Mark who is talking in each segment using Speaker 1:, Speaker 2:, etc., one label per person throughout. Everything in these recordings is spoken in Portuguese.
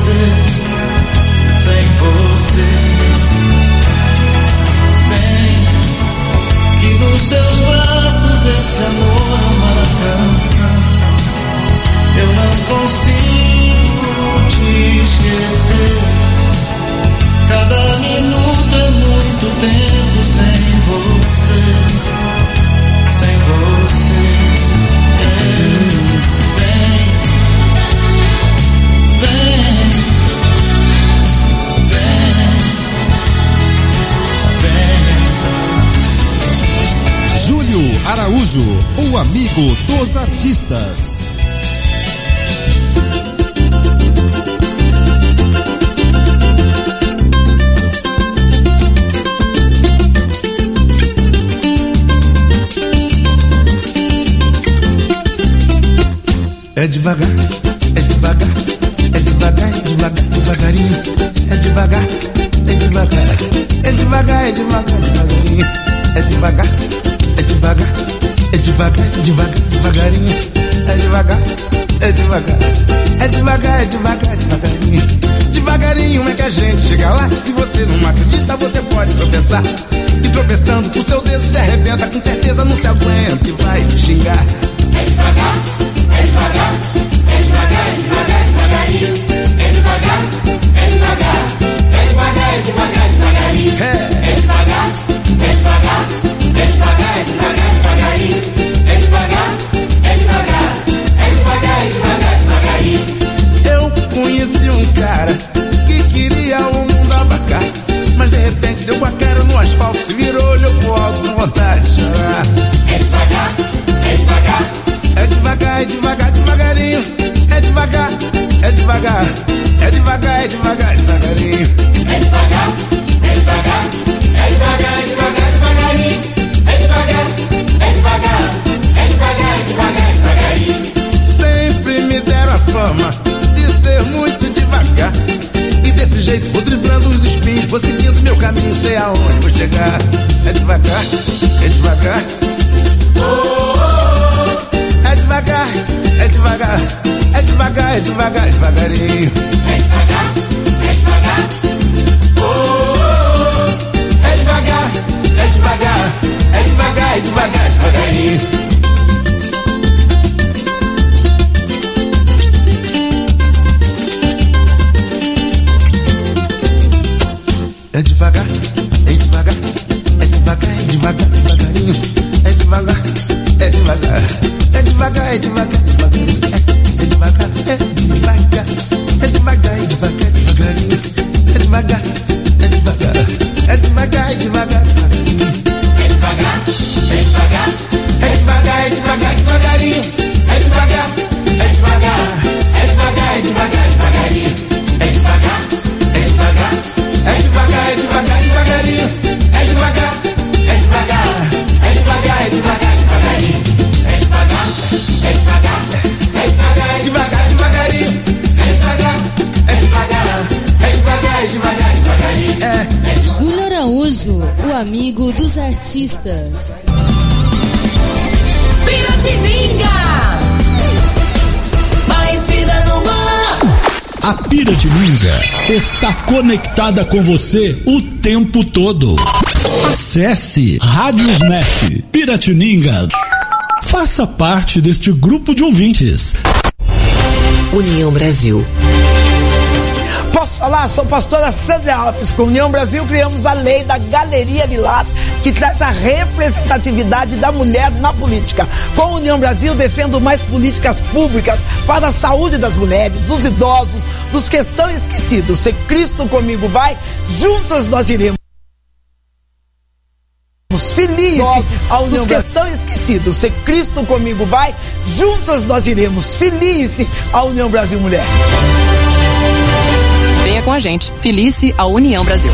Speaker 1: você, sem você. Vem, que nos seus braços esse amor é uma canção. Eu não consigo te esquecer. Cada minuto é muito tempo sem você, sem você. Vem, vem, vem, vem.
Speaker 2: Júlio Araújo, o amigo dos artistas.
Speaker 3: É devagar, é devagar, é devagar, é devagar, devagarinho. É devagar, é devagar, é devagar, é devagar, devagarinho. É devagar, é devagar, é devagar, é devagar, devagarinho. É devagar, é devagar, é devagar, é devagar, devagarinho. Devagarinho é que a gente chega lá. Se você não acredita, você pode tropeçar. E tropeçando, o seu dedo se arrebenta. Com certeza não se aguenta e vai xingar.
Speaker 1: É devagar, é devagar, é devagar, é devagar, devagarinho. É devagar, é devagar, é devagar, é devagar, devagarinho. É devagar, é devagar, é devagar, é devagar, devagarinho. É devagar, é devagar, é devagar, é devagar, devagarinho.
Speaker 3: Eu conheci um cara que queria o mundo abacar, mas de repente deu com a cara no asfalto, se virou, olhou pro alto com vontade de chorar.
Speaker 1: É devagar, é devagar,
Speaker 3: é devagar, é devagar, devagarinho. É devagar, é devagar, é devagar, é devagar, devagarinho.
Speaker 1: É devagar, é devagar, é devagar, é devagar, devagarinho. É devagar, é devagar, é devagar, é devagar, devagarinho.
Speaker 3: Sempre me deram a fama de ser muito devagar, e desse jeito vou driblando os espinhos, vou seguindo meu caminho, sei aonde vou chegar. É devagar, é devagar. É devagar, é devagar, é devagar, é devagar, devagarinho.
Speaker 1: É devagar, é devagar.
Speaker 3: É devagar, é devagar, é devagar, é devagar, devagarinho. É devagar, é devagar, é devagar, é devagar, devagarinho. É devagar, é devagar, é devagar, é devagar, devagarinho. É devagar, é devagar, é devagar, é devagar, devagarinho. É devagar, é devagar, é devagar, é devagar, devagarinho.
Speaker 1: É devagar, é devagar,
Speaker 3: é devagar, é devagar, devagarinho. É devagar, é devagar, é devagar, é devagar, devagarinho.
Speaker 1: é devagar,
Speaker 3: É devagar, é devagar, é devagar, devagarinho. É devagar, é devagar, é devagar, é devagar, devagarinho.
Speaker 1: é devagar, é devagar,
Speaker 3: É devagar, é devagar, devagarinho.
Speaker 1: é devagar,
Speaker 3: É devagar, é devagar, é devagar, devagarinho.
Speaker 4: Júlio Araújo, o amigo dos artistas.
Speaker 5: Piratininga, mais vida no mar.
Speaker 6: A Piratininga está conectada com você o tempo todo. Acesse Radiosnet Piratininga. Faça parte deste grupo de ouvintes.
Speaker 5: União Brasil.
Speaker 7: Posso falar? Sou a pastora Sandra Alves. Com União Brasil criamos a lei da Galeria Lilás, que traz a representatividade da mulher na política. Com a União Brasil defendo mais políticas públicas para a saúde das mulheres, dos idosos, dos que estão esquecidos. Se Cristo comigo vai, juntas nós iremos. Feliz a União Brasil. Dos que estão esquecidos. Se Cristo comigo vai, juntas nós iremos. Feliz a União Brasil Mulher.
Speaker 8: Venha com a gente. Felice a União Brasil.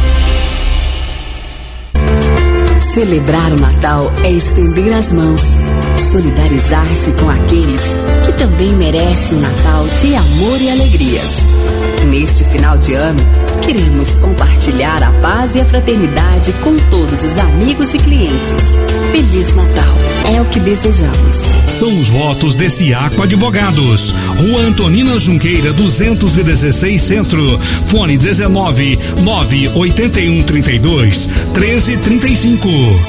Speaker 9: Celebrar o Natal é estender as mãos, solidarizar-se com aqueles que também
Speaker 8: também merece um Natal de amor e alegrias. Neste final de ano, queremos compartilhar a paz e a fraternidade com todos os amigos e clientes. Feliz Natal, é o que desejamos.
Speaker 6: São os votos de Ciaco Advogados. Rua Antonina Junqueira, 216 Centro. Fone 19 981 32 1335.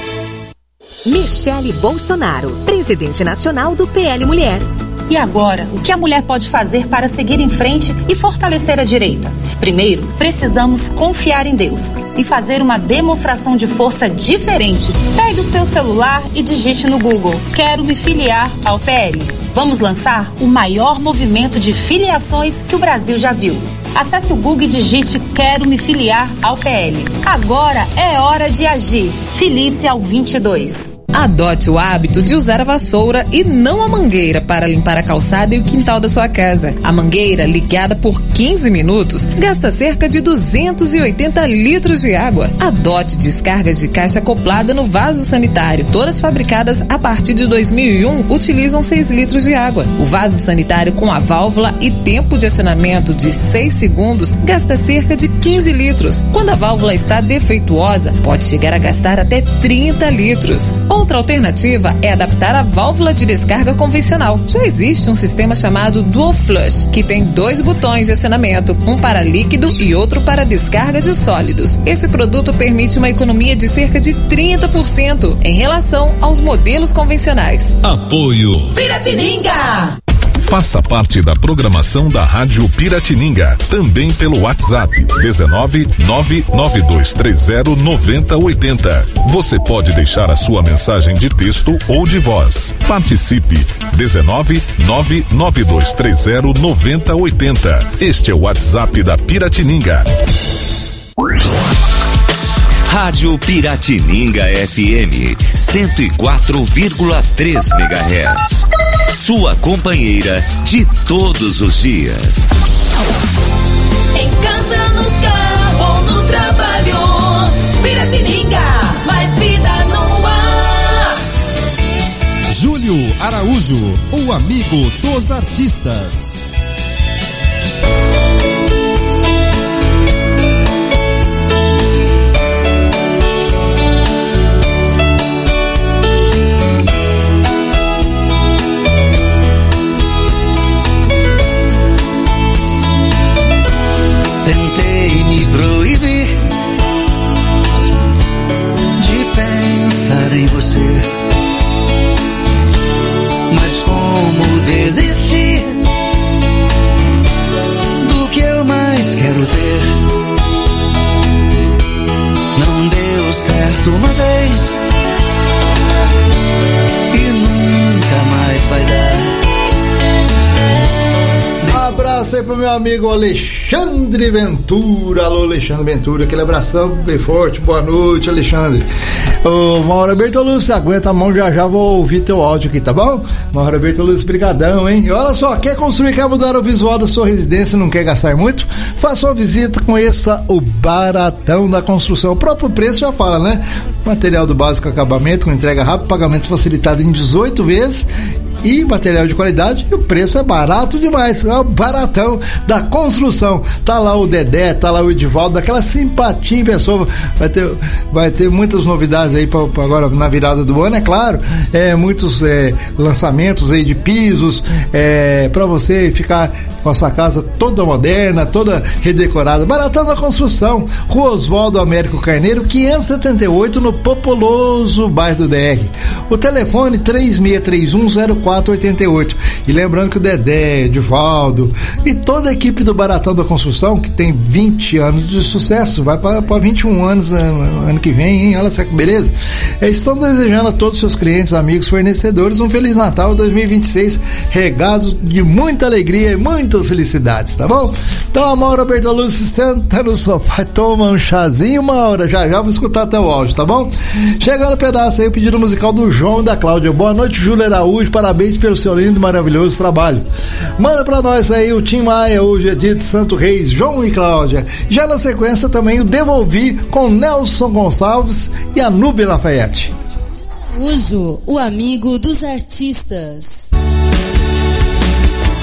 Speaker 9: Michele Bolsonaro, presidente nacional do PL Mulher.
Speaker 10: E agora, o que a mulher pode fazer para seguir em frente e fortalecer a direita? Primeiro, precisamos confiar em Deus e fazer uma demonstração de força diferente. Pegue o seu celular e digite no Google: quero me filiar ao PL. Vamos lançar o maior movimento de filiações que o Brasil já viu. Acesse o Google e digite: quero me filiar ao PL. Agora é hora de agir. Filie-se ao 22.
Speaker 11: Adote o hábito de usar a vassoura e não a mangueira para limpar a calçada e o quintal da sua casa. A mangueira, ligada por 15 minutos, gasta cerca de 280 litros de água. Adote descargas de caixa acoplada no vaso sanitário. Todas fabricadas a partir de 2001 utilizam 6 litros de água. O vaso sanitário com a válvula e tempo de acionamento de 6 segundos gasta cerca de 15 litros. Quando a válvula está defeituosa, pode chegar a gastar até 30 litros. Outra alternativa é adaptar a válvula de descarga convencional. Já existe um sistema chamado Dual Flush, que tem 2 botões de acionamento, um para líquido e outro para descarga de sólidos. Esse produto permite uma economia de cerca de 30% em relação aos modelos convencionais.
Speaker 2: Apoio
Speaker 5: Piratininga!
Speaker 2: Faça parte da programação da Rádio Piratininga, também pelo WhatsApp 19 99230 9080. Você pode deixar a sua mensagem de texto ou de voz. Participe 19 99230 9080. Este é o WhatsApp da Piratininga.
Speaker 12: Rádio Piratininga FM 104,3 MHz. Sua companheira de todos os dias.
Speaker 5: Em casa, no carro, no trabalho. Piratininga, mais vida no ar.
Speaker 2: Júlio Araújo, o amigo dos artistas.
Speaker 13: Tentei me proibir de pensar em você, mas como desistir do que eu mais quero ter? Não deu certo uma vez e nunca mais vai dar.
Speaker 3: Abraço aí pro meu amigo Alexandre Ventura. Alô, Alexandre Ventura, aquele abração bem forte. Boa noite, Alexandre. Ô, Maura Bertolucci, aguenta a mão, já vou ouvir teu áudio aqui, tá bom? Maura Bertolucci, brigadão, hein? E olha só, quer construir, quer mudar o visual da sua residência, não quer gastar muito? Faça uma visita, conheça o Baratão da Construção. O próprio preço já fala, né? Material do básico acabamento, com entrega rápida, pagamento facilitado em 18 vezes. E material de qualidade, e o preço é barato demais. É o Baratão da Construção. Tá lá o Dedé, tá lá o Edivaldo, daquela simpatia em pessoa. Vai ter muitas novidades aí pra agora na virada do ano, é claro. Muitos lançamentos aí de pisos, pra você ficar com a sua casa toda moderna, toda redecorada. Baratão da Construção, Rua Oswaldo Américo Carneiro, 578, no populoso bairro do DR. O telefone 36310488. E lembrando que o Dedé, Edivaldo e toda a equipe do Baratão da Construção, que tem 20 anos de sucesso, vai para 21 anos ano que vem, hein? Olha só que beleza. Estão desejando a todos os seus clientes, amigos, fornecedores um Feliz Natal 2026, regados de muita alegria e muitas felicidades, tá bom? Então a Maura Bertolucci senta no sofá, toma um chazinho, Maura, já vou escutar teu áudio, tá bom? Chegando no pedaço aí, o pedido musical do João e da Cláudia. Boa noite, Júlio Araújo, parabéns pelo seu lindo e maravilhoso trabalho. Manda pra nós aí o Tim Maia, hoje é dia de Santo Reis, João e Cláudia. Já na sequência também o Devolvi com Nelson Gonçalves e a Nubia Lafayette.
Speaker 4: Uso, o amigo dos artistas.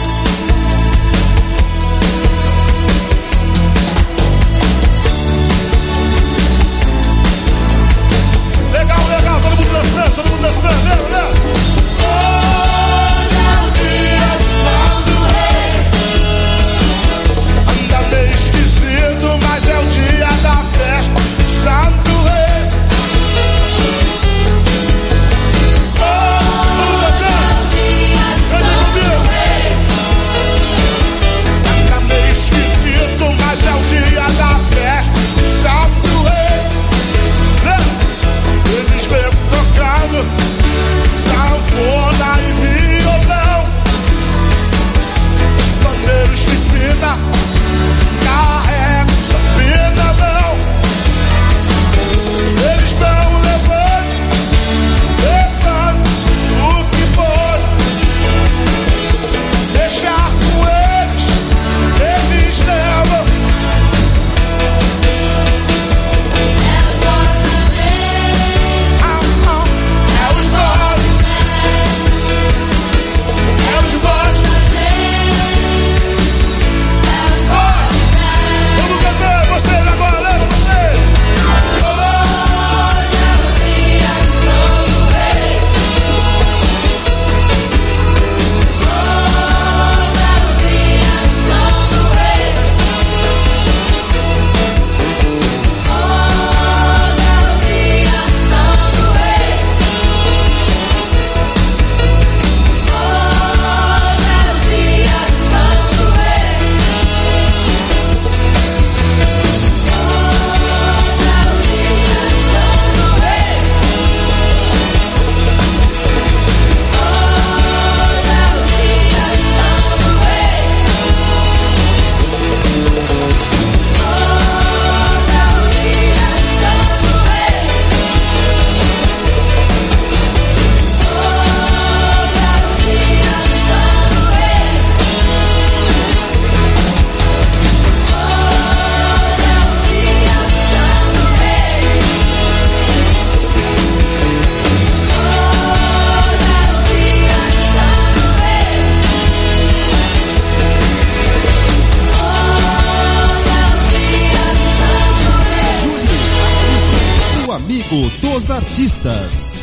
Speaker 14: Horóscopo dos artistas.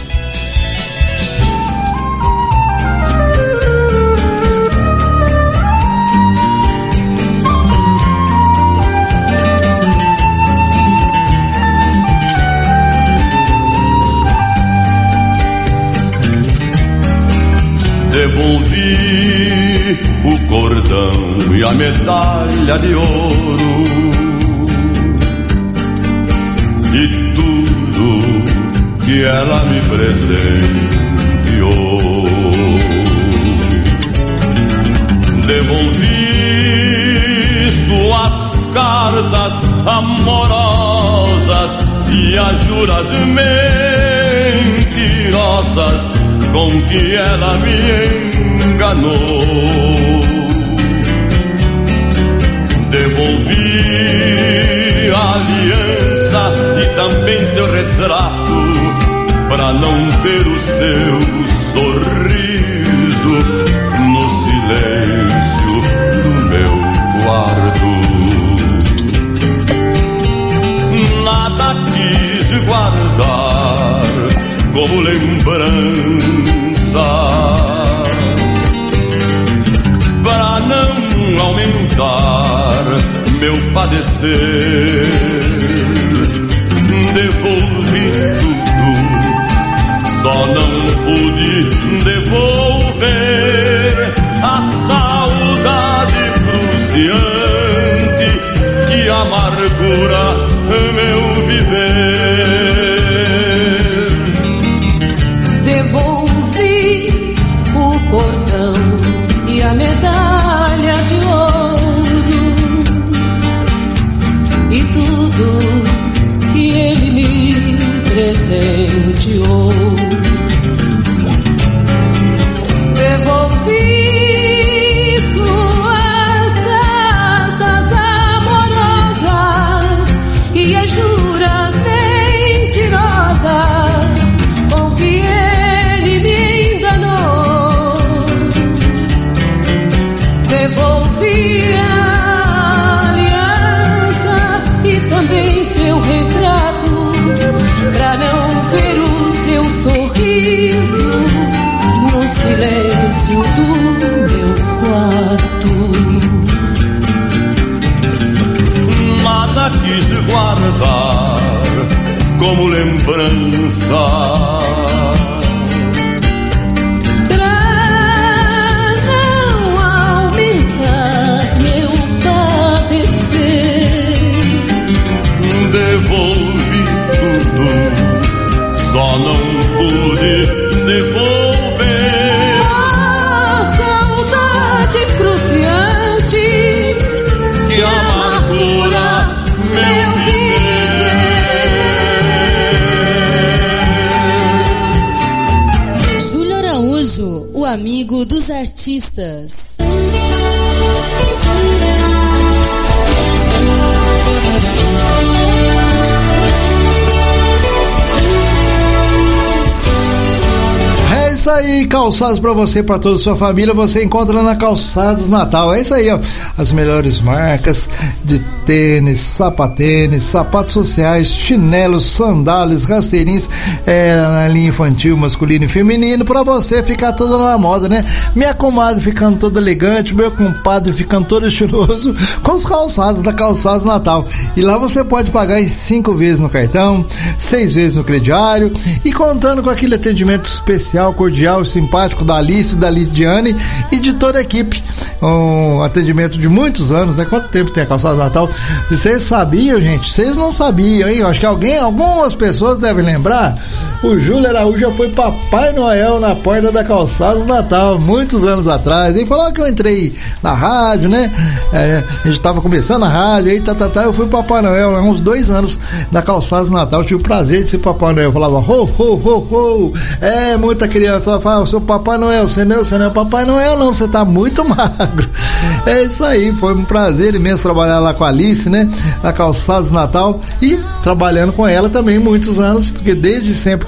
Speaker 15: Devolvi o cordão e a medalha de ouro e tudo que ela me presenteou. Devolvi suas cartas amorosas e as juras mentirosas com que ela me enganou. Devolvi a aliança e também seu retrato, pra não ver o seu sorriso no silêncio do meu quarto. Nada quis guardar como lembrança, pra não aumentar meu padecer. Devolvi tudo, só não pude devolver a saudade cruciante que amargura meu viver.
Speaker 16: Devolvi o cordão e a medalha de ouro e tudo que ele me presenteou. Devolvi suas cartas amorosas e as juras mentirosas com que ele me enganou. Devolvi a aliança e também seu retrato, pra não ver o seu sorriso no silêncio do meu quarto.
Speaker 15: Nada quis guardar como lembrança, devolvi tudo, só não pude devolver
Speaker 16: a saudade cruciante
Speaker 15: que amargura meu viver.
Speaker 4: Júlio Araújo, o amigo dos artistas.
Speaker 17: É isso aí, calçados pra você, pra toda a sua família, você encontra na Calçados Natal. É isso aí, ó, as melhores marcas de tênis, sapatênis, sapatos sociais, chinelos, sandálias, rasteirinhos, na linha infantil, masculino e feminino, pra você ficar toda na moda, né? Minha comadre ficando toda elegante, meu compadre ficando todo estiloso com os calçados da Calçados Natal. E lá você pode pagar em 5 vezes no cartão, 6 vezes no crediário e contando com aquele atendimento especial, cordial e simpático da Alice, da Lidiane e de toda a equipe. Um atendimento de muitos anos, né? Quanto tempo tem a Calçados Natal? Vocês sabiam, gente? Vocês não sabiam, hein? Eu acho que algumas pessoas devem lembrar. O Júlio Araújo já foi Papai Noel na porta da Calçados Natal, muitos anos atrás. Ele falou que eu entrei na rádio, né? A gente tava começando a rádio, aí eu fui Papai Noel há uns 2 anos na Calçados Natal. Eu tive o prazer de ser Papai Noel. Eu falava, ho, ho, ho, ho. Muita criança ela fala, seu Papai Noel, você não é Papai Noel, não, você tá muito magro. É isso aí, foi um prazer imenso trabalhar lá com a Alice, né? Na Calçados Natal e trabalhando com ela também muitos anos, porque desde sempre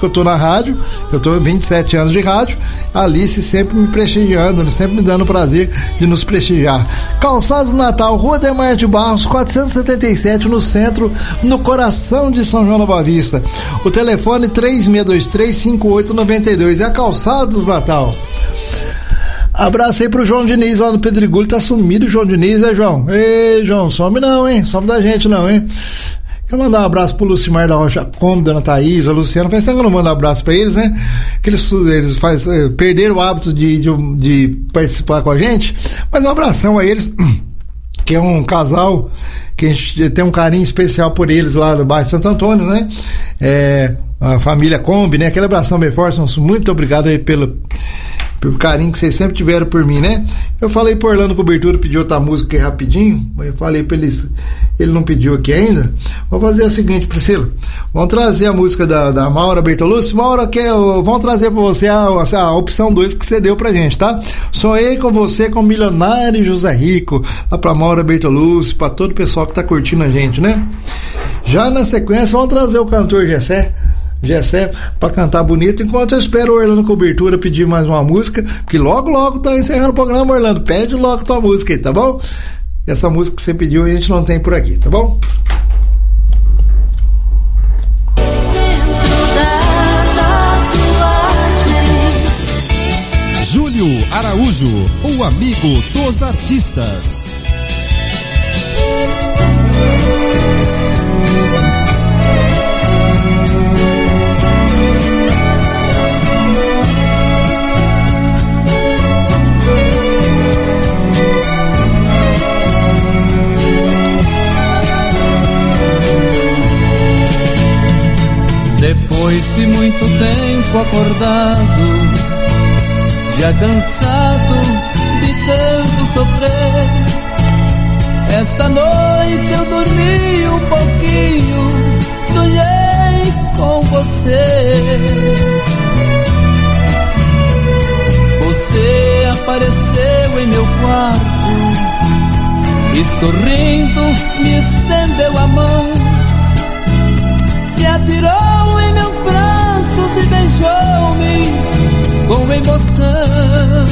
Speaker 17: que eu tô na rádio, eu tô 27 anos de rádio, a Alice sempre me prestigiando, sempre me dando o prazer de nos prestigiar. Calçados Natal, Rua Demar de Barros, 477, no centro, no coração de São João da Boa Vista. O telefone 3623-5892, é a Calçados Natal. Abraço aí pro João Diniz lá no Pedregulho, tá sumido o João Diniz, né, João? Ei, João, some não, hein? Some da gente não, hein? Quero mandar um abraço pro Lucimar da Rocha Combo, Dona Thaís, a Luciana. Faz tempo que eu não mando um abraço pra eles, né? Que eles perderam o hábito de participar com a gente. Mas um abração a eles, que é um casal que a gente tem um carinho especial por eles lá no bairro Santo Antônio, né? A família Kombi, né? Aquele abração bem forte. Muito obrigado aí pelo carinho que vocês sempre tiveram por mim, né? Eu falei pro Orlando Cobertura, pediu outra música aqui rapidinho, eu falei pra eles, ele não pediu aqui ainda. Vou fazer o seguinte, Priscila, vamos trazer a música da Maura Bertolucci. Maura, vamos trazer pra você a opção 2 que você deu pra gente, tá? Sonhei com você, com o milionário José Rico, lá pra Maura Bertolucci, pra todo o pessoal que tá curtindo a gente, né? Já na sequência, vamos trazer o cantor Gessé pra cantar bonito, enquanto eu espero o Orlando Cobertura pedir mais uma música, porque logo tá encerrando o programa. Orlando, pede logo tua música aí, tá bom? Essa música que você pediu a gente não tem por aqui, tá bom?
Speaker 14: Júlio Araújo, o amigo dos artistas.
Speaker 16: Depois de muito tempo acordado, já cansado de tanto sofrer, esta noite eu dormi um pouquinho, sonhei com você. Você apareceu em meu quarto e sorrindo me estendeu a mão, se atirou em meus braços e beijou-me com emoção.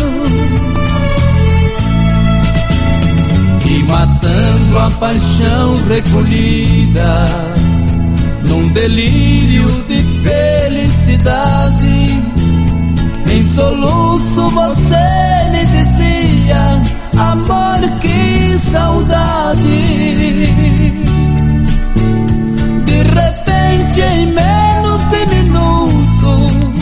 Speaker 16: E matando a paixão recolhida, num delírio de felicidade, em soluço você me dizia: amor, que saudade. De repente, em menos de minuto,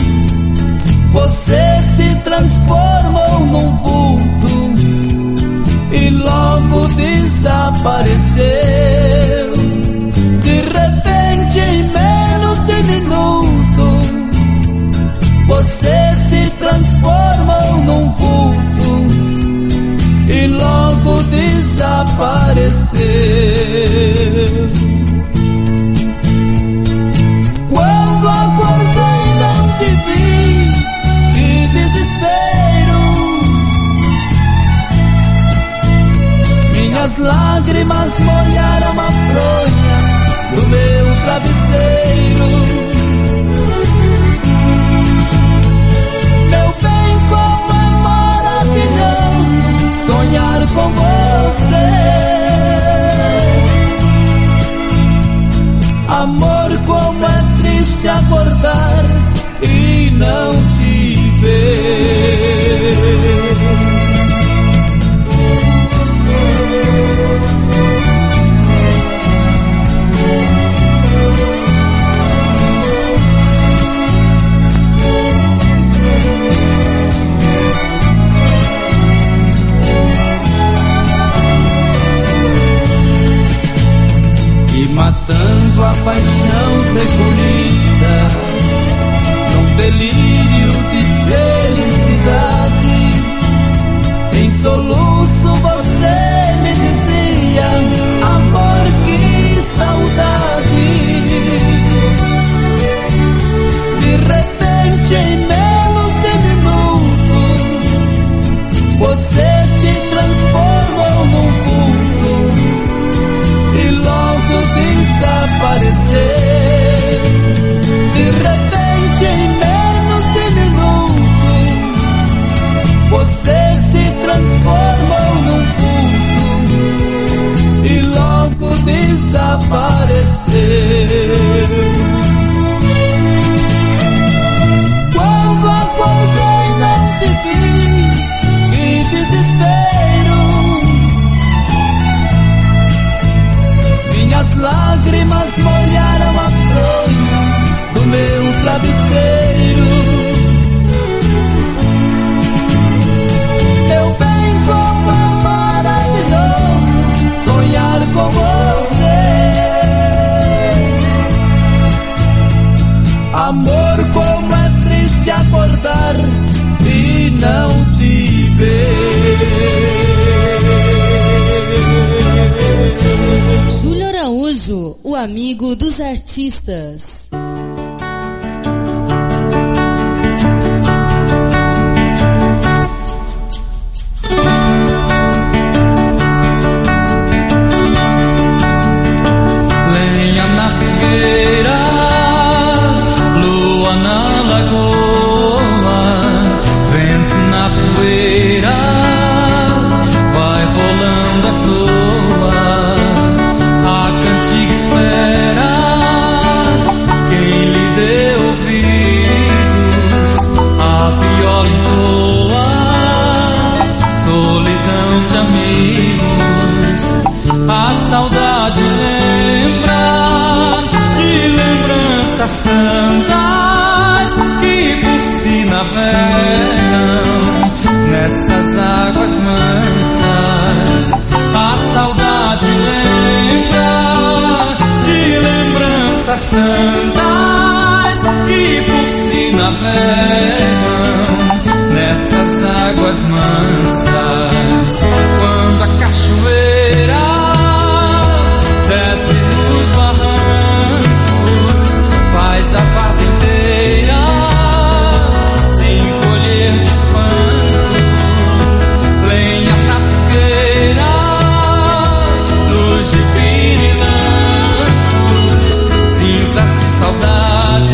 Speaker 16: você se transformou num vulto e logo desapareceu. De repente, em menos de minuto, você se transformou num vulto e logo desapareceu. Quando acordei não te vi, que desespero. Minhas lágrimas molharam a fronha do meu travesseiro. Meu bem, como é maravilhoso sonhar com você. Amor, como é triste acordar e não te ver. E matando a paixão recolhida, num delírio de felicidade, em soluço você me dizia: amor, que saudade. De repente, em menos de minuto, você se transformou num vulto e logo desapareceu. De repente, Quando acordei não te vi, que desespero. Minhas lágrimas molharam a fronha do meu travesseiro. Meu bem, como é maravilhoso sonhar com você. Amor, como é triste acordar e não te ver.
Speaker 4: Júlio Araújo, o amigo dos artistas.
Speaker 16: Lenha na fogueira, lua na lagoa, vento na poeira, vai rolando à toa. A cantiga espera quem lhe dê ouvidos, a viola entoa, solidão de amigos, a saudade lembra de lembranças tantas que por si navegam nessas águas mansas. A saudade lembra de lembranças tantas que por si navegam nessas águas mansas. Quando a cachoeira desce nos barrancos, faz a vaza inteira se encolher de espanto. Lenha na fogueira, luz de pirilampos, cinzas de saudades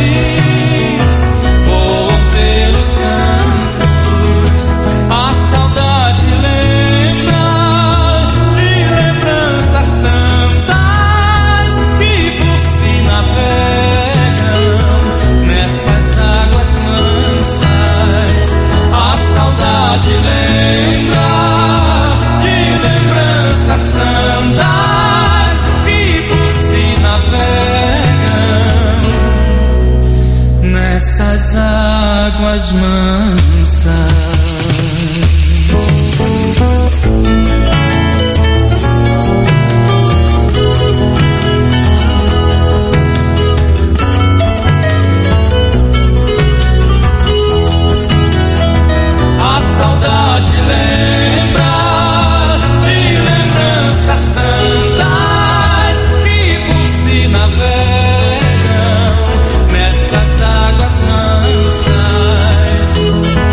Speaker 16: voam pelos campos. A saudade lembra de lembranças tantas que por si navegam nessas águas mansas. A saudade lembra de lembranças tantas que por si navegam nessas águas mansas. A saudade lembra de lembranças tantas que por si navegam nessas águas mansas.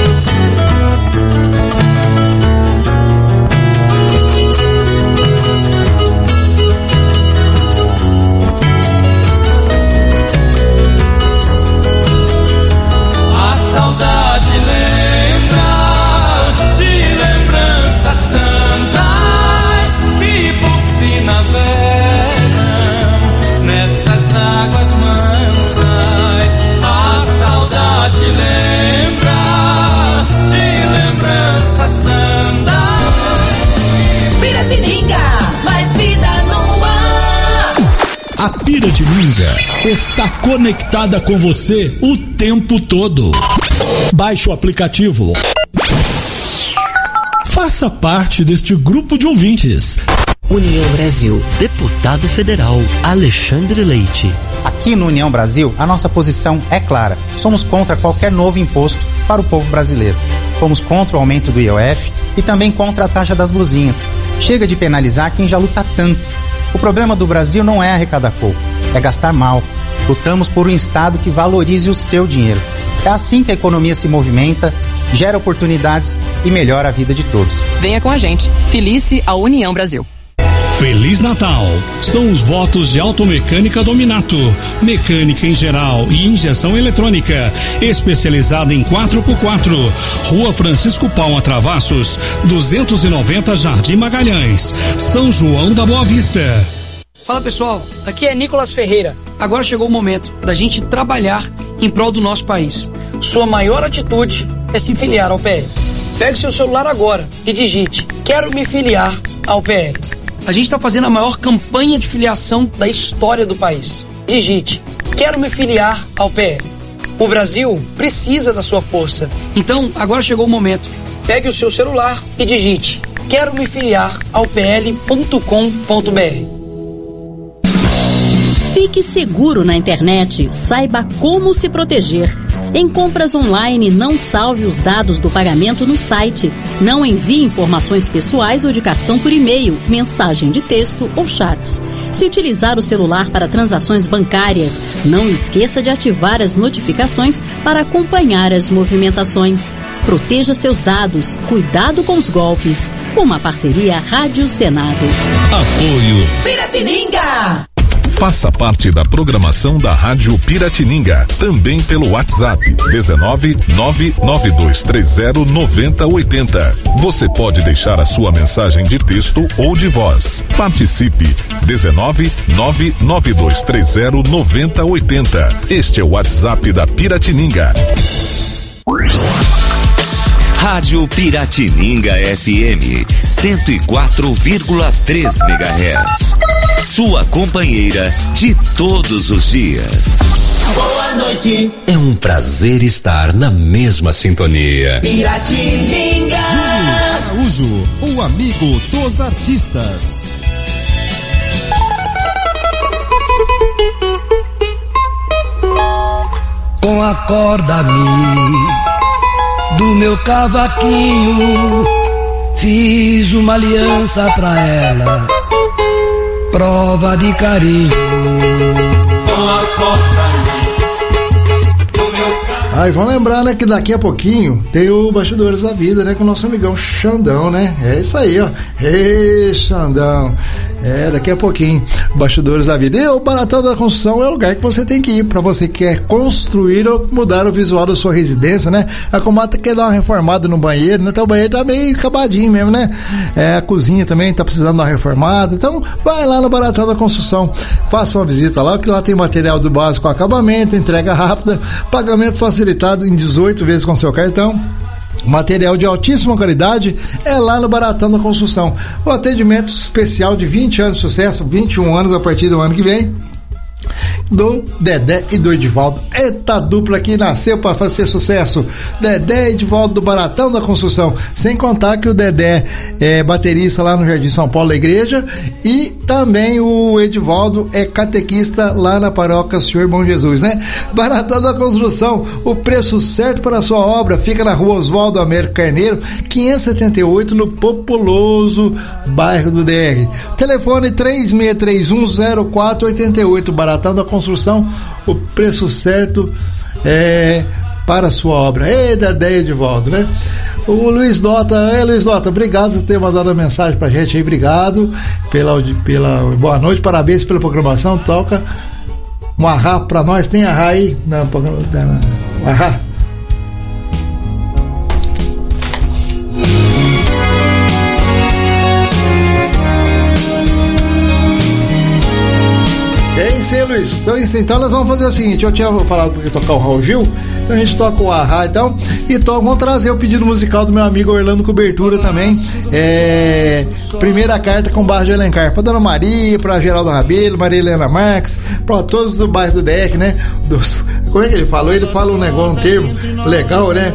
Speaker 16: A saudade lembra de lembranças tantas que por si navegam nessas águas mansas. A saudade lembra de lembranças tantas.
Speaker 5: Piratininga, mais vida no ar.
Speaker 6: A Piratininga está conectada com você o tempo todo. Baixe o aplicativo. Faça parte deste grupo de ouvintes.
Speaker 18: União Brasil. Deputado Federal Alexandre Leite.
Speaker 19: Aqui no União Brasil, a nossa posição é clara. Somos contra qualquer novo imposto para o povo brasileiro. Fomos contra o aumento do IOF e também contra a taxa das blusinhas. Chega de penalizar quem já luta tanto. O problema do Brasil não é arrecadar pouco, é gastar mal. Lutamos por um Estado que valorize o seu dinheiro. É assim que a economia se movimenta, gera oportunidades e melhora a vida de todos.
Speaker 20: Venha com a gente. Filice a União Brasil.
Speaker 6: Feliz Natal! São os votos de Automecânica Dominato, mecânica em geral e injeção eletrônica, especializada em 4x4, Rua Francisco Palma Travassos, 290 Jardim Magalhães, São João da Boa Vista.
Speaker 21: Fala pessoal, aqui é Nicolas Ferreira. Agora chegou o momento da gente trabalhar em prol do nosso país. Sua maior atitude é se filiar ao PL. Pegue seu celular agora e digite: quero me filiar ao PL. A gente está fazendo a maior campanha de filiação da história do país. Digite: quero me filiar ao PL. O Brasil precisa da sua força. Então, agora chegou o momento. Pegue o seu celular e digite: quero me filiar ao pl.com.br.
Speaker 22: Fique seguro na internet, saiba como se proteger. Em compras online, não salve os dados do pagamento no site. Não envie informações pessoais ou de cartão por e-mail, mensagem de texto ou chats. Se utilizar o celular para transações bancárias, não esqueça de ativar as notificações para acompanhar as movimentações. Proteja seus dados. Cuidado com os golpes. Uma parceria Rádio Senado.
Speaker 2: Apoio
Speaker 1: Piratininga!
Speaker 2: Faça parte da programação da Rádio Piratininga, também pelo WhatsApp 19 99230 9080. Você pode deixar a sua mensagem de texto ou de voz. Participe 19 99230 9080. Este é o WhatsApp da Piratininga.
Speaker 12: Rádio Piratininga FM 104,3 MHz. Sua companheira de todos os dias.
Speaker 1: Boa noite.
Speaker 18: É um prazer estar na mesma sintonia.
Speaker 1: Piratininga.
Speaker 14: Júlio Araújo, o amigo dos artistas.
Speaker 13: Com a corda-me do meu cavaquinho, fiz uma aliança pra ela, prova de carinho.
Speaker 1: Com a corda-me do meu cavaquinho.
Speaker 17: Aí vamos lembrar, né, que daqui a pouquinho tem o Bastidores da Vida, né, com o nosso amigão Xandão, né? É isso aí, ó. Ei, Xandão. É, daqui a pouquinho, Bastidores da Vida. E o Baratão da Construção é o lugar que você tem que ir para você que quer construir ou mudar o visual da sua residência, né? A comadre quer dar uma reformada no banheiro, né? Então o banheiro tá meio acabadinho mesmo, né? É, a cozinha também tá precisando dar uma reformada. Então vai lá no Baratão da Construção, faça uma visita lá, que lá tem material do básico, acabamento, entrega rápida, pagamento facilitado em 18 vezes com seu cartão. Material de altíssima qualidade é lá no Baratão da Construção. O atendimento especial de 20 anos de sucesso, 21 anos a partir do ano que vem, do Dedé e do Edivaldo. Eita dupla que nasceu para fazer sucesso. Dedé e Edivaldo do Baratão da Construção. Sem contar que o Dedé é baterista lá no Jardim São Paulo da Igreja, e também o Edivaldo é catequista lá na paróquia Senhor Bom Jesus, né? Baratão da Construção, o preço certo para a sua obra. Fica na rua Oswaldo Américo Carneiro, 578, no populoso bairro do DR. Telefone 36310488. Baratão da Construção, o preço certo para a sua obra. Ei, Dedé e Edivaldo, né? O Luiz Dota, Luiz Dota, obrigado por ter mandado a mensagem pra gente aí, obrigado pela boa noite, parabéns pela programação. Toca um arrá pra nós, tem arrá aí? Não, um arrá. É isso aí, Luiz. Então nós vamos fazer o seguinte: eu tinha falado porque tocar o Raul Gil, então a gente toca o arrá, então, e vamos trazer o pedido musical do meu amigo Orlando Cobertura também. Primeira carta com Barra de Alencar, pra Dona Maria, pra Geraldo Rabelo, Maria Helena Marques, pra todos do bairro do DEC, né? Como é que ele falou? Ele fala um negócio, um termo legal, né?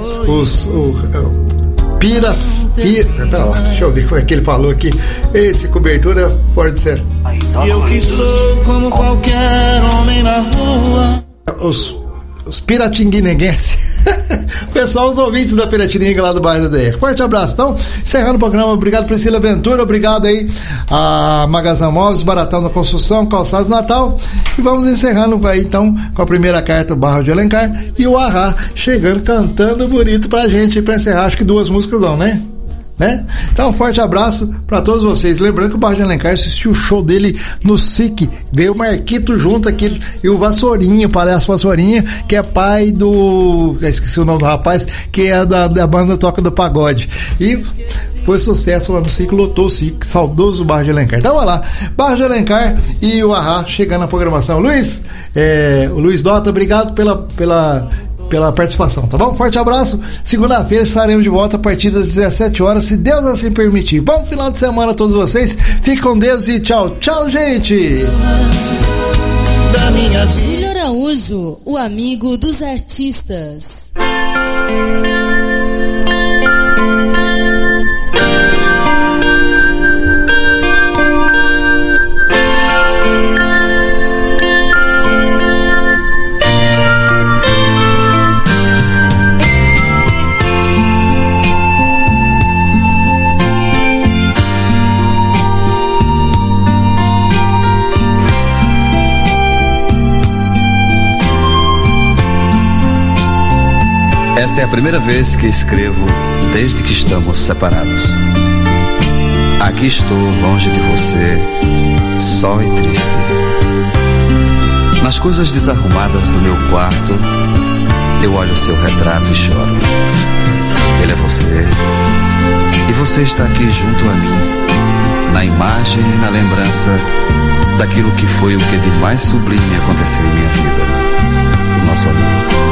Speaker 17: Pera lá, deixa eu ver como é que ele falou aqui. Esse Cobertura é fora de sério.
Speaker 13: Eu que sou como qualquer homem na rua.
Speaker 17: Os piratinguinenguenses. Pessoal, os ouvintes da Piratininga lá do bairro da DR. Forte abraço. Então, encerrando o programa, obrigado Priscila Ventura, obrigado aí a Magazão Móveis, Baratão da Construção, Calçados Natal. E vamos encerrando aí então com a primeira carta, o Barra de Alencar, e o Arrá chegando, cantando bonito pra gente, pra encerrar. Acho que duas músicas não, né? né? Então, um forte abraço para todos vocês. Lembrando que o Barra de Alencar assistiu o show dele no SIC. Veio o Marquito junto aqui e o Vassourinha, o Palhaço Vassourinha, que é pai do... esqueci o nome do rapaz, que é da banda Toca do Pagode. E foi sucesso lá no SIC, lotou o SIC, saudoso Barra de Alencar. Então, vai lá, Barra de Alencar e o Ahá chegando na programação. Luiz, o Luiz Dota, obrigado pela participação, tá bom? Forte abraço. Segunda-feira estaremos de volta a partir das 17 horas, se Deus assim permitir. Bom final de semana a todos vocês. Fiquem com Deus e tchau, tchau, gente.
Speaker 4: Júlio Araújo, o amigo dos artistas.
Speaker 7: Esta é a primeira vez que escrevo desde que estamos separados. Aqui estou longe de você, só e triste. Nas coisas desarrumadas do meu quarto, eu olho seu retrato e choro. Ele é você, e você está aqui junto a mim, na imagem e na lembrança daquilo que foi o que de mais sublime aconteceu em minha vida, o nosso amor.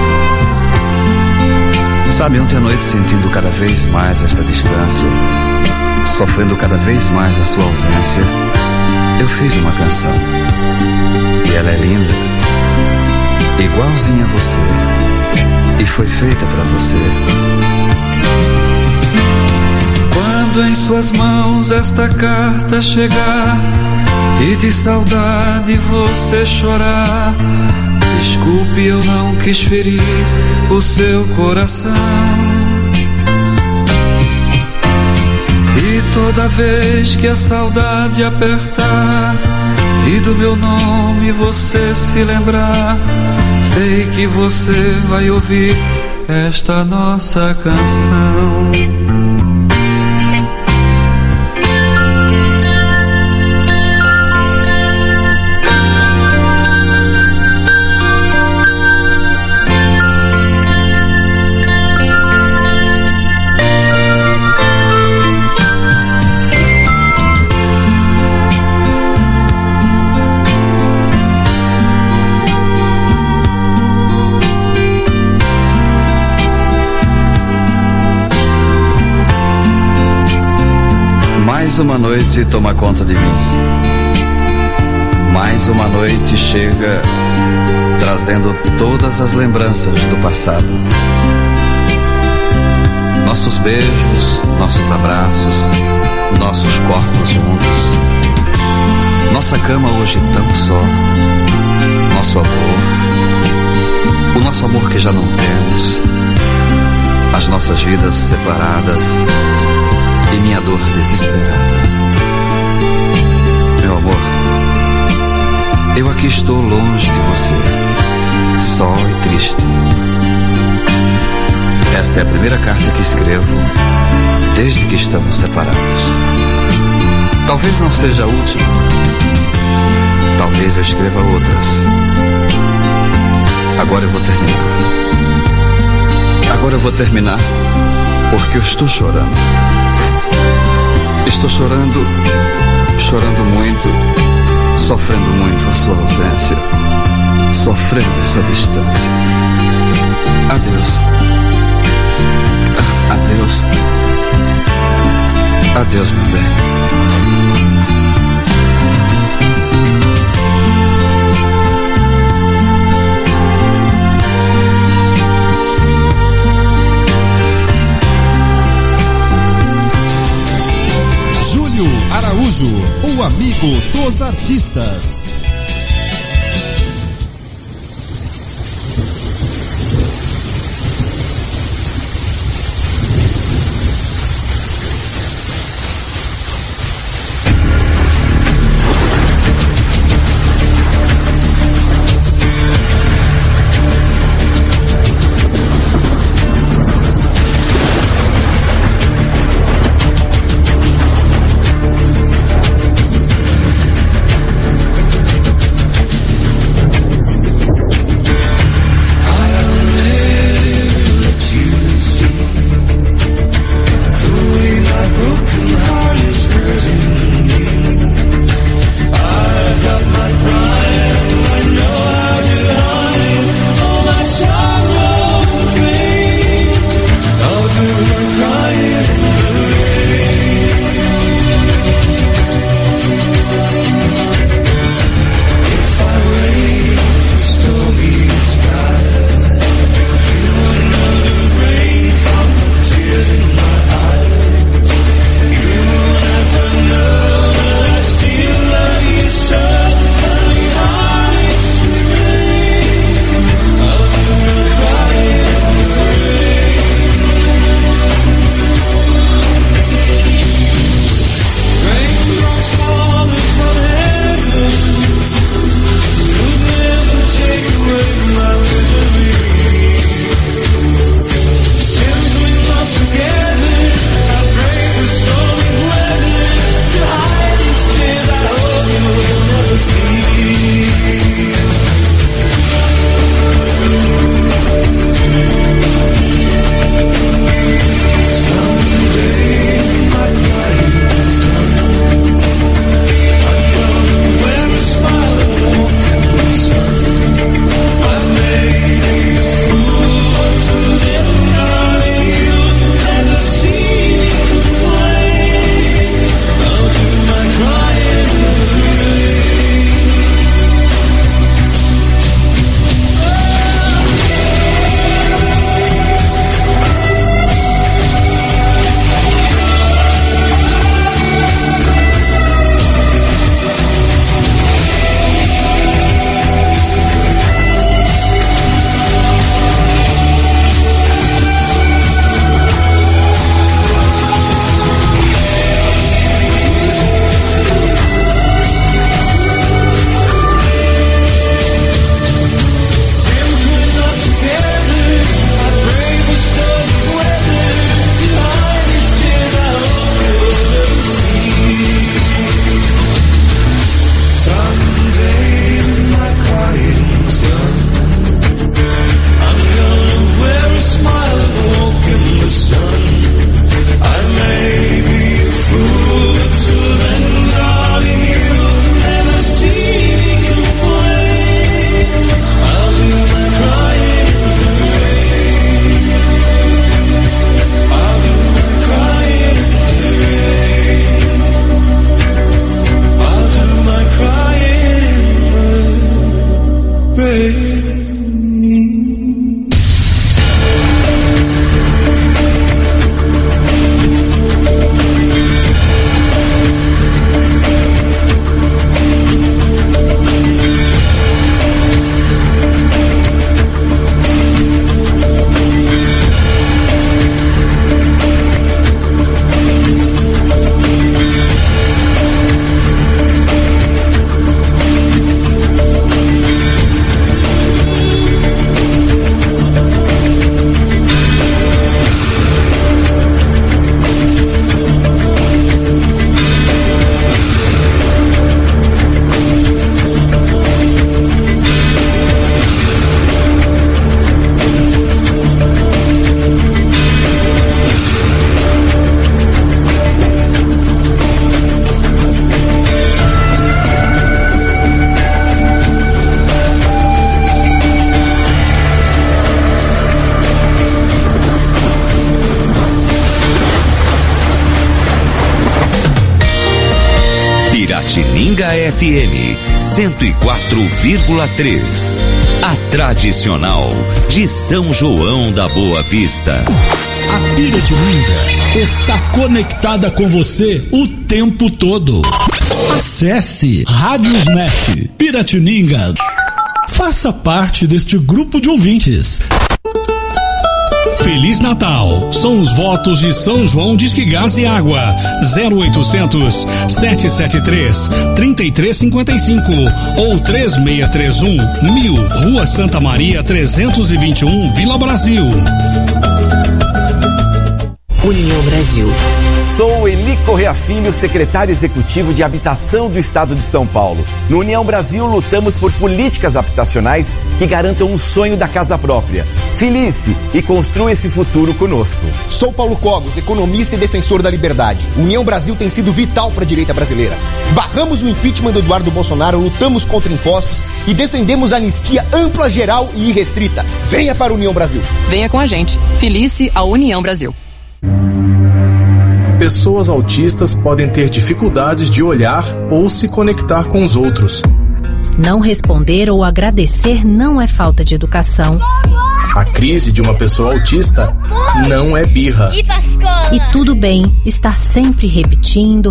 Speaker 7: Sabe, ontem à noite, sentindo cada vez mais esta distância, sofrendo cada vez mais a sua ausência, eu fiz uma canção. E ela é linda, igualzinha a você, e foi feita pra você.
Speaker 8: Quando em suas mãos esta carta chegar e de saudade você chorar, desculpe, eu não quis ferir o seu coração. E toda vez que a saudade apertar e do meu nome você se lembrar, sei que você vai ouvir esta nossa canção.
Speaker 7: Mais uma noite toma conta de mim. Mais uma noite chega trazendo todas as lembranças do passado. Nossos beijos, nossos abraços, nossos corpos juntos. Nossa cama hoje tão só. Nosso amor, o nosso amor que já não temos. As nossas vidas separadas e minha dor desesperada. Meu amor, eu aqui estou longe de você, só e triste. Esta é a primeira carta que escrevo desde que estamos separados. Talvez não seja a última, talvez eu escreva outras. Agora eu vou terminar. Agora eu vou terminar porque eu estou chorando. Estou chorando, chorando muito, sofrendo muito a sua ausência, sofrendo essa distância. Adeus. Adeus. Adeus, meu bem.
Speaker 14: Araújo, o amigo dos artistas.
Speaker 9: rain.
Speaker 12: Piratininga FM 104,3. A tradicional de São João da Boa Vista.
Speaker 6: A Piratininga está conectada com você o tempo todo. Acesse Radiosnet Piratininga. Faça parte deste grupo de ouvintes. Feliz Natal! São os votos de São João Disque Gás e Água. 0800 773 3355 ou 3631 1000, Rua Santa Maria 321, Vila Brasil.
Speaker 10: União Brasil.
Speaker 23: Sou Eli Correa Filho, secretário executivo de Habitação do Estado de São Paulo. No União Brasil, lutamos por políticas habitacionais que garantam o sonho da casa própria. Filice e construa esse futuro conosco.
Speaker 24: Sou Paulo Cogos, economista e defensor da liberdade. União Brasil tem sido vital para a direita brasileira. Barramos o impeachment do Eduardo Bolsonaro, lutamos contra impostos e defendemos a anistia ampla, geral e irrestrita. Venha para a União Brasil.
Speaker 20: Venha com a gente. Filice à União Brasil.
Speaker 25: Pessoas autistas podem ter dificuldades de olhar ou se conectar com os outros.
Speaker 26: Não responder ou agradecer não é falta de educação.
Speaker 25: A crise de uma pessoa autista não é birra.
Speaker 26: E tudo bem estar sempre repetindo.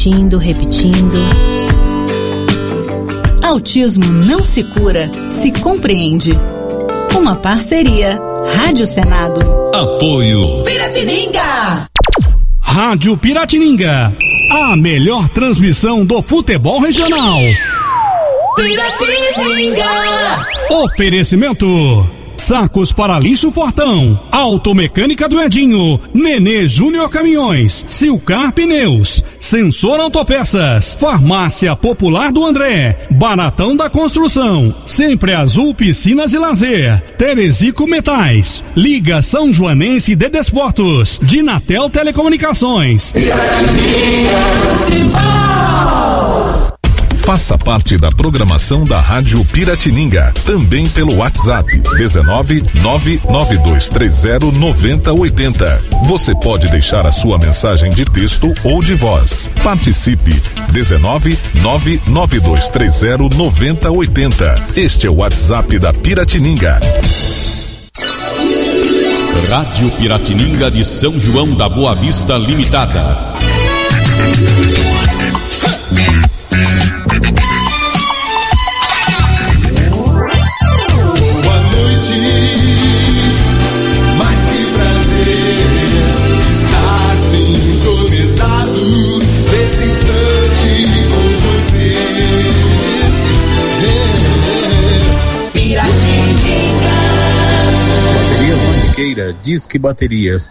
Speaker 27: Autismo não se cura, se compreende. Uma parceria. Rádio Senado.
Speaker 6: Apoio
Speaker 27: Piratininga.
Speaker 6: Rádio Piratininga. A melhor transmissão do futebol regional.
Speaker 27: Piratininga.
Speaker 6: Oferecimento: Sacos para lixo Fortão, Automecânica do Edinho, Nenê Júnior Caminhões, Silcar Pneus, Sensor Autopeças, Farmácia Popular do André, Baratão da Construção, Sempre Azul Piscinas e Lazer, Terezico Metais, Liga São Joanense de Desportos, Dinatel Telecomunicações.
Speaker 2: Faça parte da programação da Rádio Piratininga, também pelo WhatsApp 19992309080. Você pode deixar a sua mensagem de texto ou de voz. Participe 19992309080. Este é o WhatsApp da Piratininga.
Speaker 28: Rádio Piratininga de São João da Boa Vista Limitada.
Speaker 1: Mais que prazer estar sintonizado nesse instante com você. Piratininga.
Speaker 29: Baterias Mantiqueira, Disque Baterias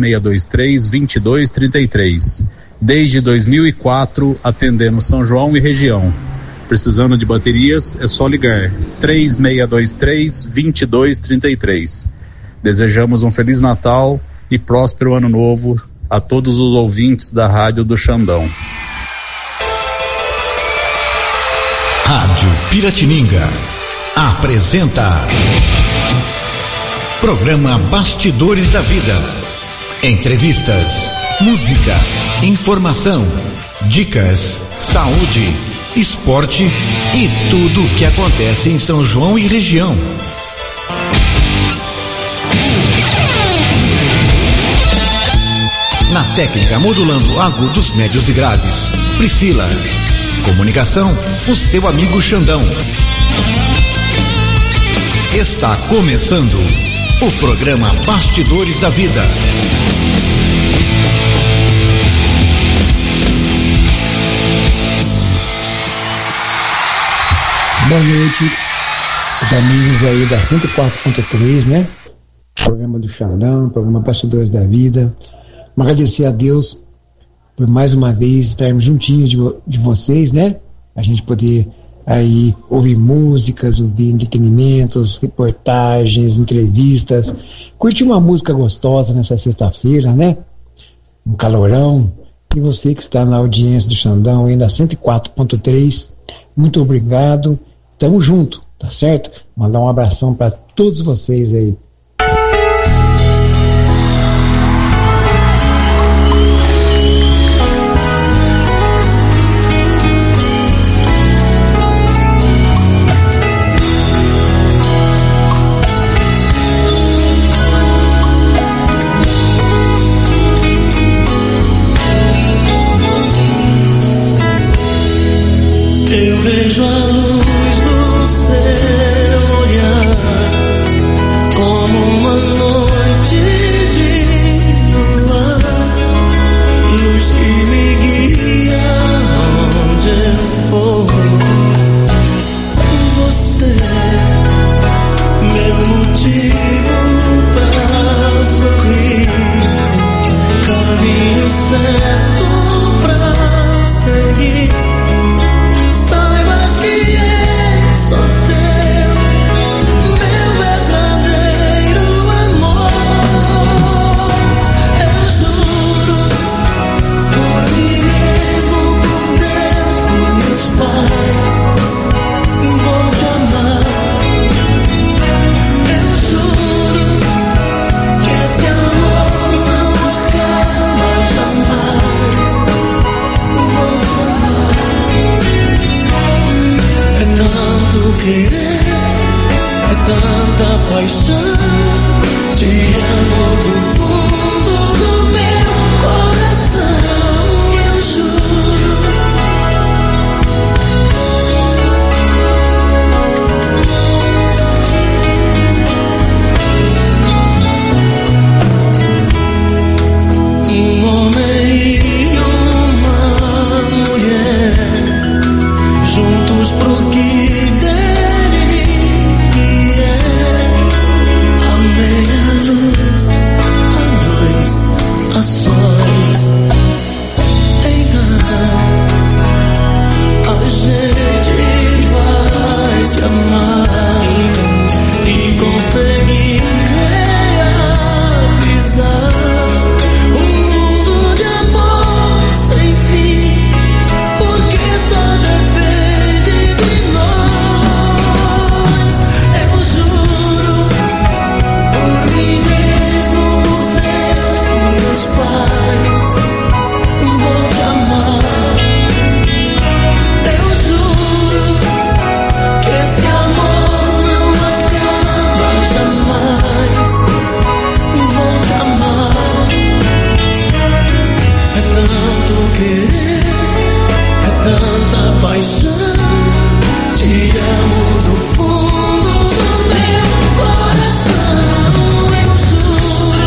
Speaker 29: 3623-2233. Desde 2004, atendendo São João e região. Precisando de baterias, é só ligar 3623-2233. Desejamos um Feliz Natal e próspero Ano Novo a todos os ouvintes da Rádio do Xandão.
Speaker 30: Rádio Piratininga apresenta Programa Bastidores da Vida. Entrevistas, música, informação, dicas, saúde, esporte e tudo o que acontece em São João e região. Na técnica modulando agudos, médios e graves, Priscila. Comunicação, o seu amigo Xandão. Está começando o programa Bastidores da Vida.
Speaker 3: Boa noite, os amigos aí da 104.3, né? Programa do Xandão, programa Bastidores da Vida. Agradecer a Deus por mais uma vez estarmos juntinhos de vocês, né? A gente poder aí ouvir músicas, ouvir entretenimentos, reportagens, entrevistas, curtir uma música gostosa nessa sexta-feira, né? Um calorão. E você que está na audiência do Xandão aí na 104.3, muito obrigado. Tamo junto, tá certo? Mandar um abração para todos vocês aí.
Speaker 13: Eu vejo a luz do seu olhar como uma noite de luar, luz que me guia onde eu for. Você, meu motivo pra sorrir, caminho certo pra seguir. Saibas que é só teu, meu verdadeiro amor. Eu juro por mim mesmo, por Deus, por meus pais, vou te amar. Eu juro que esse amor não acaba jamais. Vou te amar. É tanto querer, é tanta paixão. Te amo do fundo do meu coração. Eu juro. Um homem e uma mulher juntos pro que dele é. A meia luz, a dois, a sós. Então a gente vai se amar e conseguir realizar um mundo de amor sem fim, porque só depende de nós. Eu juro por mim mesmo, por Deus, por meus pais, vou te amar. Eu juro que esse amor não acaba jamais. Vou te amar. É tanto querer, é tanta paixão. Te amo do fundo do meu coração. Eu juro.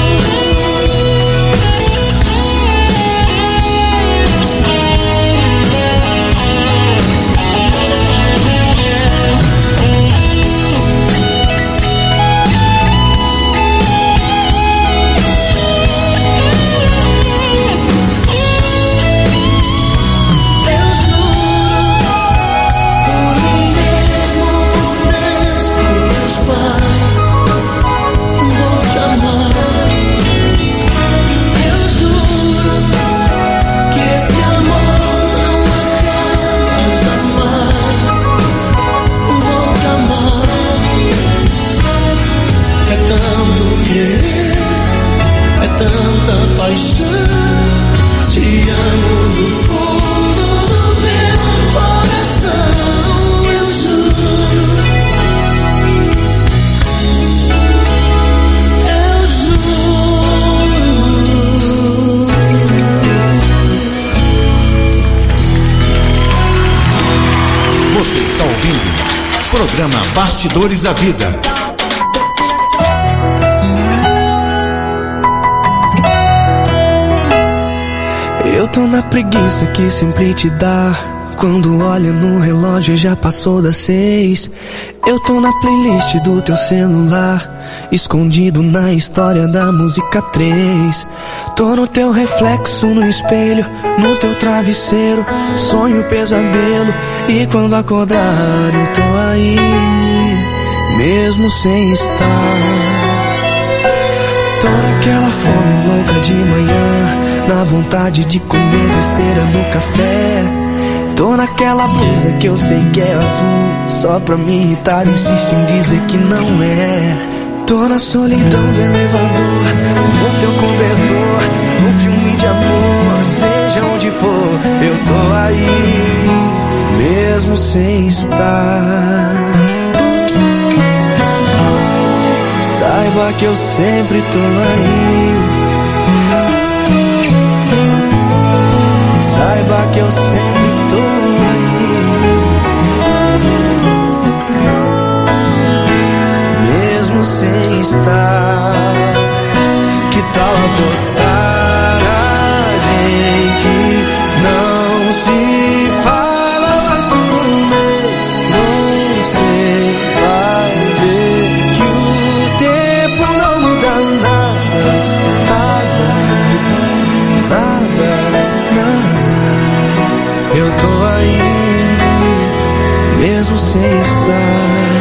Speaker 13: Eu juro.
Speaker 30: Você está ouvindo o programa Bastidores da Vida.
Speaker 5: Eu tô na preguiça que sempre te dá. Quando olho no relógio já passou das 6. Eu tô na playlist do teu celular, escondido na história da música 3. Tô no teu reflexo no espelho, no teu travesseiro, sonho pesadelo. E quando acordar eu tô aí, mesmo sem estar. Tô naquela fome louca de manhã, na vontade de comer besteira no café. Tô naquela blusa que eu sei que é azul, só pra me irritar insiste em dizer que não é. Tô na solidão do elevador, no teu cobertor, no filme de amor, seja onde for, eu tô aí, mesmo sem estar. Saiba que eu sempre tô aí. Saiba que eu sempre tô aí, mesmo sem estar. Que tal apostar? A gente não se fala mais por um mês. Você vai ver que o tempo não muda nada, nada, nada. Eu tô aí, mesmo sem estar.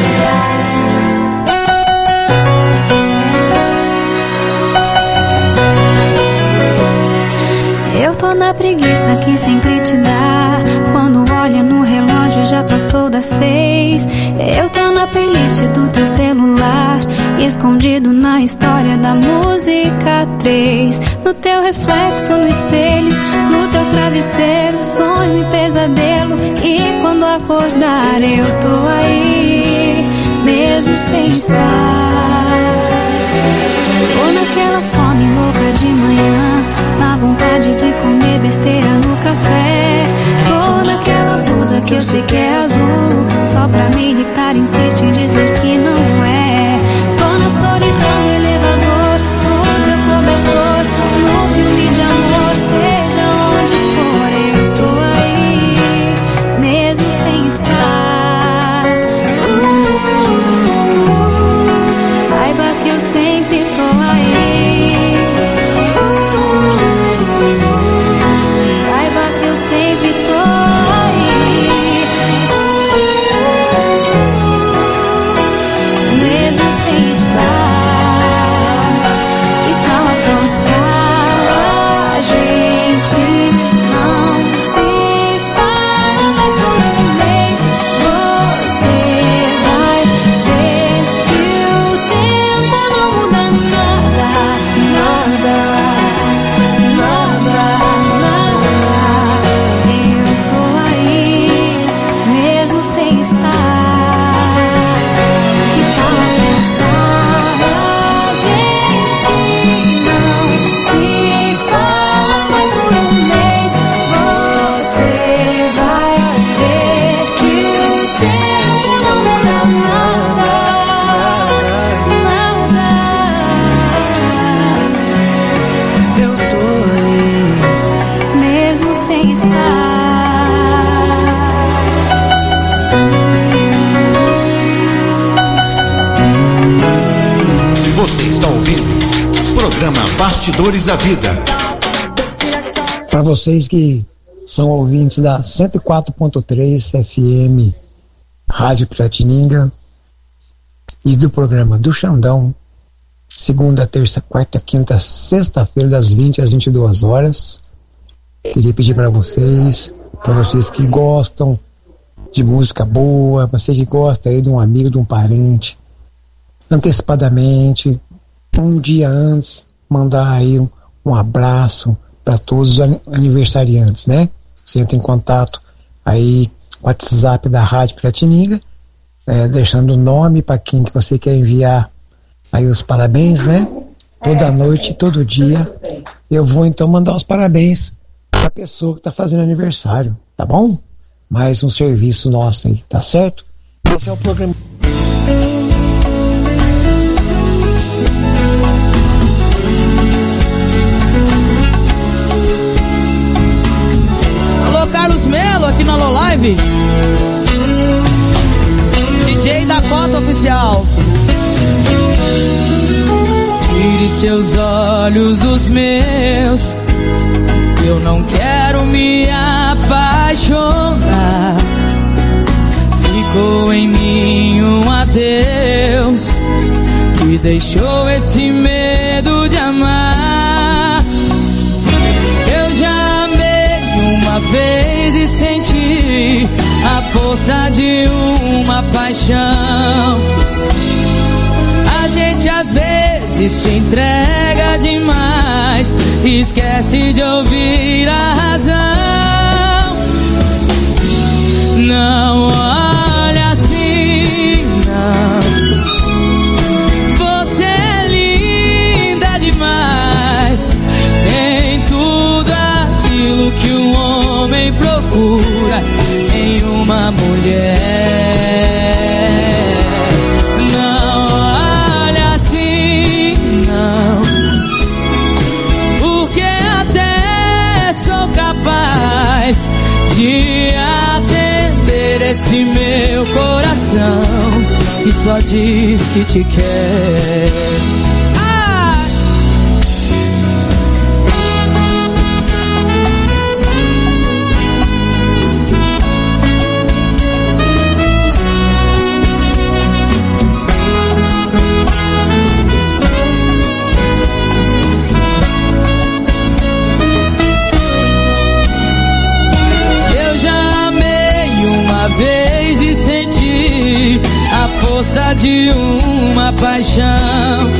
Speaker 9: Eu tô na preguiça que sempre te dá. Quando olha no relógio já passou das 6. Eu tô na playlist do teu celular, escondido na história da música 3. No teu reflexo no espelho, no teu travesseiro, sonho e pesadelo. E quando acordar eu tô aí, mesmo sem estar. Tô naquela fome louca de manhã, na vontade de comer besteira no café. Tô naquela blusa que eu sei que é azul, só pra me irritar insiste em dizer que não é. Tô na solidão do elevador, no teu cobertor, no filme de amor, seja onde for, eu tô aí, mesmo sem estar. Saiba que eu sempre tô aí. Saiba que eu sempre tô aí, mesmo sem estar. Que tal apostar? A gente não se fala mais por um mês. Você vai ver que o tempo não muda nada, nada, nada, nada. Eu tô aí, mesmo sem estar. Que tal apostar? A gente não se fala mais por um mês. Você vai ver que o tempo não muda nada, nada.
Speaker 5: Eu tô aí,
Speaker 9: mesmo sem estar.
Speaker 30: Você está ouvindo o programa Bastidores da Vida.
Speaker 3: Para vocês que são ouvintes da 104.3 FM Rádio Piratininga e do programa do Xandão, segunda, terça, quarta, quinta, sexta-feira, das 20 às 22 horas. Queria pedir para vocês que gostam de música boa, você que gosta aí de um amigo, de um parente, antecipadamente, um dia antes, mandar aí um abraço para todos os aniversariantes, né? Você entra em contato aí com o WhatsApp da Rádio Piratininga, deixando o nome para quem que você quer enviar aí os parabéns, né? Toda noite, todo dia, eu vou então mandar os parabéns para a pessoa que está fazendo aniversário, tá bom? mais um serviço nosso aí, tá certo? Esse é o programa.
Speaker 4: Alô, Carlos Melo, aqui na Alô Live. DJ da Cota Oficial. Tire seus olhos dos meus, eu não quero me apaixonar. Ficou em mim um adeus que deixou esse medo de amar. Eu já amei uma vez e senti a força de uma paixão. A gente às vezes se entrega demais e esquece de ouvir a razão. Não olha assim, não. Você é linda demais. Tem tudo aquilo que um homem procura em uma mulher. De atender esse meu coração que só diz que te quer. Vez e senti a força de uma paixão.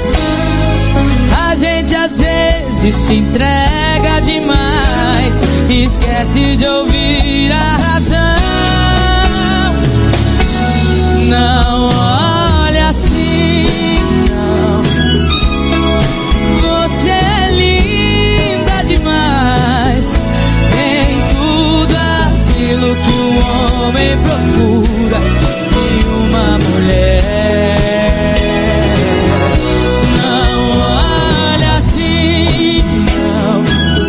Speaker 4: A gente às vezes se entrega demais e esquece de ouvir a razão. Não olha assim, não. Você é linda demais. Tem tudo aquilo que um homem procura em uma mulher. Não olha assim, não,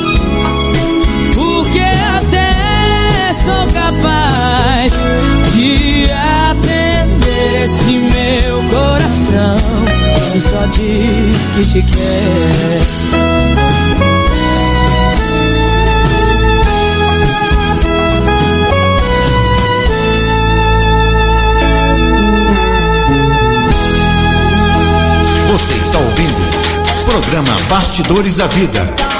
Speaker 4: porque até sou capaz de atender esse meu coração que só diz que te quer.
Speaker 30: Você está ouvindo o programa Bastidores da Vida.